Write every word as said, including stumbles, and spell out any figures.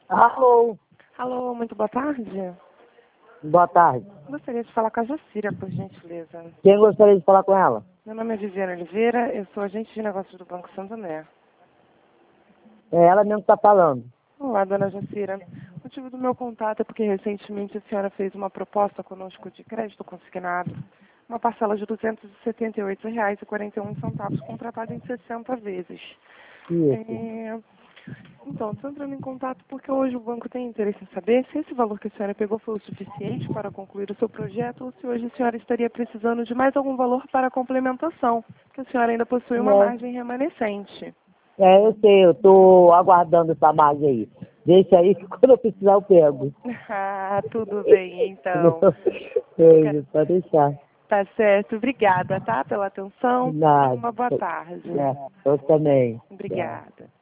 Alô, Alô, muito boa tarde. boa tarde. Gostaria de falar com a Jacira, por gentileza. Quem gostaria de falar com ela? Meu nome é Viviane Oliveira, eu sou agente de negócios do Banco Santander. É ela mesmo que está falando. Olá, dona Jacira. O motivo do meu contato é porque recentemente a senhora fez uma proposta conosco de crédito consignado, uma parcela de duzentos e setenta e oito reais e quarenta e um centavos, contratada em sessenta vezes. Isso. É... Então, estou entrando em contato porque hoje o banco tem interesse em saber se esse valor que a senhora pegou foi o suficiente para concluir o seu projeto ou se hoje a senhora estaria precisando de mais algum valor para a complementação, que a senhora ainda possui uma É, margem remanescente. é, eu sei, eu estou aguardando essa margem aí. Deixa aí que quando eu precisar eu pego. Ah, tudo bem, então. Beijo, pode deixar. Tá certo. Obrigada, tá, pela atenção. Tenha Nada. uma boa tarde. É, eu também. Tchau. Obrigada.